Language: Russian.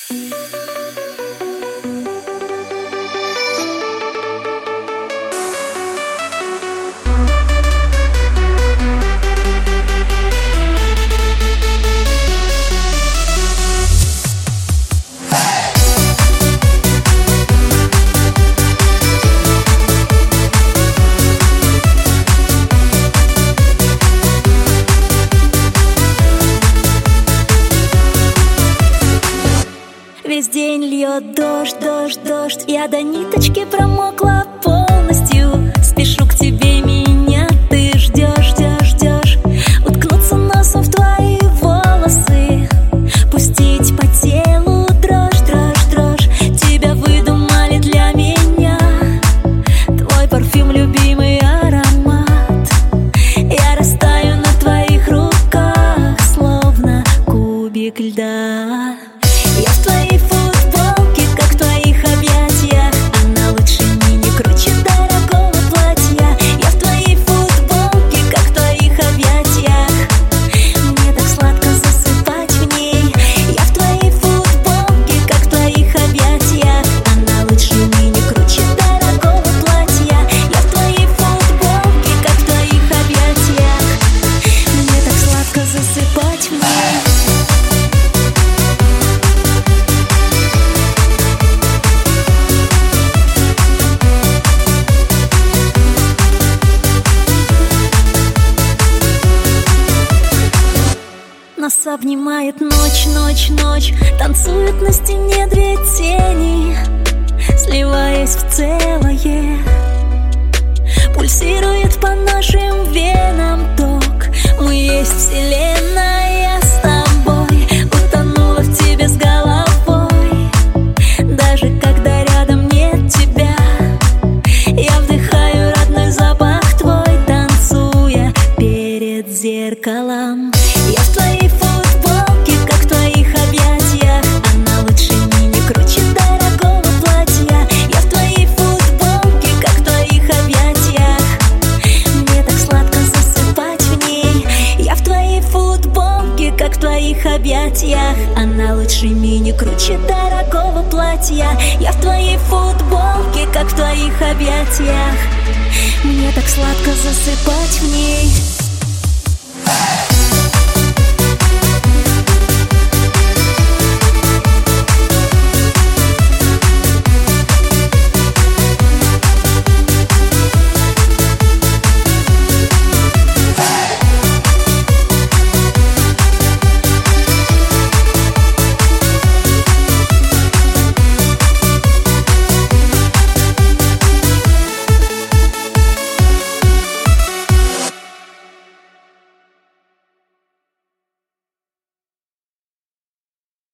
Весь день льет дождь, дождь, дождь. Я до ниточки промокла полностью. Спешу к тебе, меня ты ждешь, ждешь, ждешь. Уткнуться носом в твои волосы, пустить по телу дрожь, дрожь, дрожь. Тебя выдумали для меня, твой парфюм, любимый аромат. Я растаю на твоих руках, словно кубик льда. Я в твоей футболке, как в твоих объятиях. Она лучше мини, круче дорогого платья. Я в твоей футболке, как в твоих объятиях. Мне так сладко засыпать в ней. Я в твоей футболке, как в твоих объятиях. Она лучше мини, круче дорогого платья. Я в твоей футболке, как в твоих объятиях. Мне так сладко засыпать в ней. Нас обнимает ночь, ночь, ночь. Танцуют на стене две тени, сливаясь в целое. Пульсирует по нашим венам ток. Мы есть вселенная с тобой. Утонула в тебе с головой. Даже когда рядом нет тебя, я вдыхаю родной запах твой, танцуя перед зеркалом. Я в твоей футболке, как в твоих объятиях. Она лучше мини, круче дорогого платья. Я в твоей футболке, как в твоих объятиях. Мне так сладко засыпать в ней. Я в твоей футболке, как в твоих объятиях. Она лучше мини, круче дорогого платья. Я в твоей футболке, как в твоих объятиях. Мне так сладко засыпать в ней.